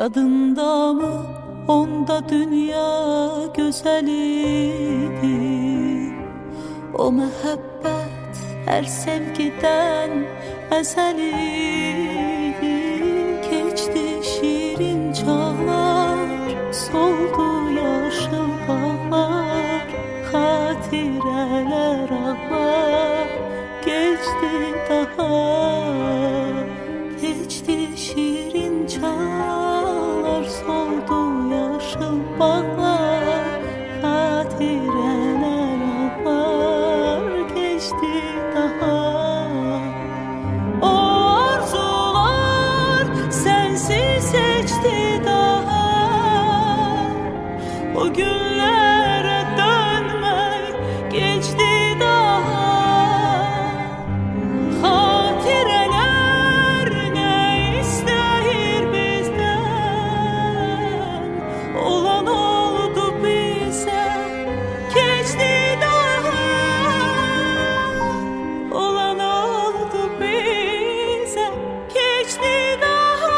Yadında mı onda dünya güzeliydi? O mehabbet her sevgiden ezeliydi. Geçti şirin çağlar, soldu yaşıl bağlar, hatireler ağlar. Geçti daha, geçti şirin çağlar, soldu yaşıl bağlar, hatireler ağlar. Geçti daha. O arzular sensiz seçti daha. O günlere dönmek geçti daha. Hatireler ne ister bizden? Olan oldu bize, geçti daha. Olan oldu bize, geçti daha.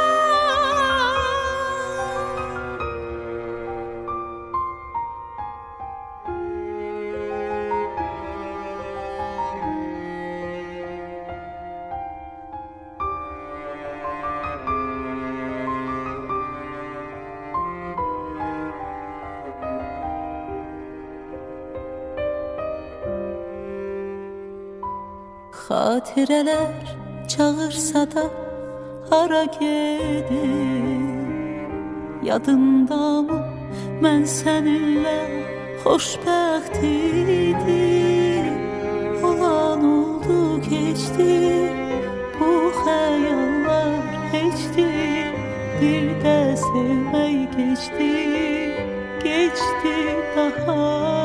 Hatireler çağırsa da hara gedim? Yadında mı mən səninlə xoşbəxt idim? Olan oldu geçti, bu xəyallar keçdi. Bir də sevmək geçti, geçti daha.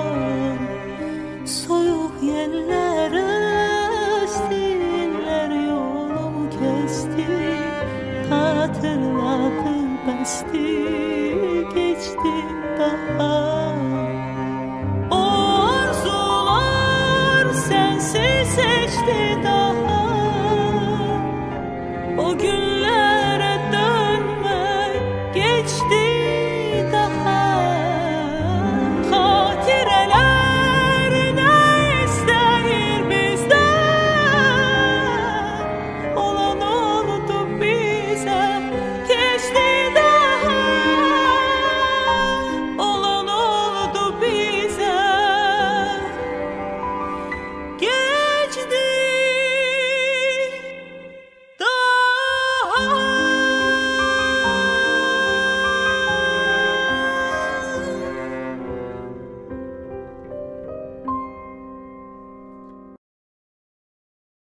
Soyuq yellərə estinler yolumu kesti. Hatırladı besti, geçti daha.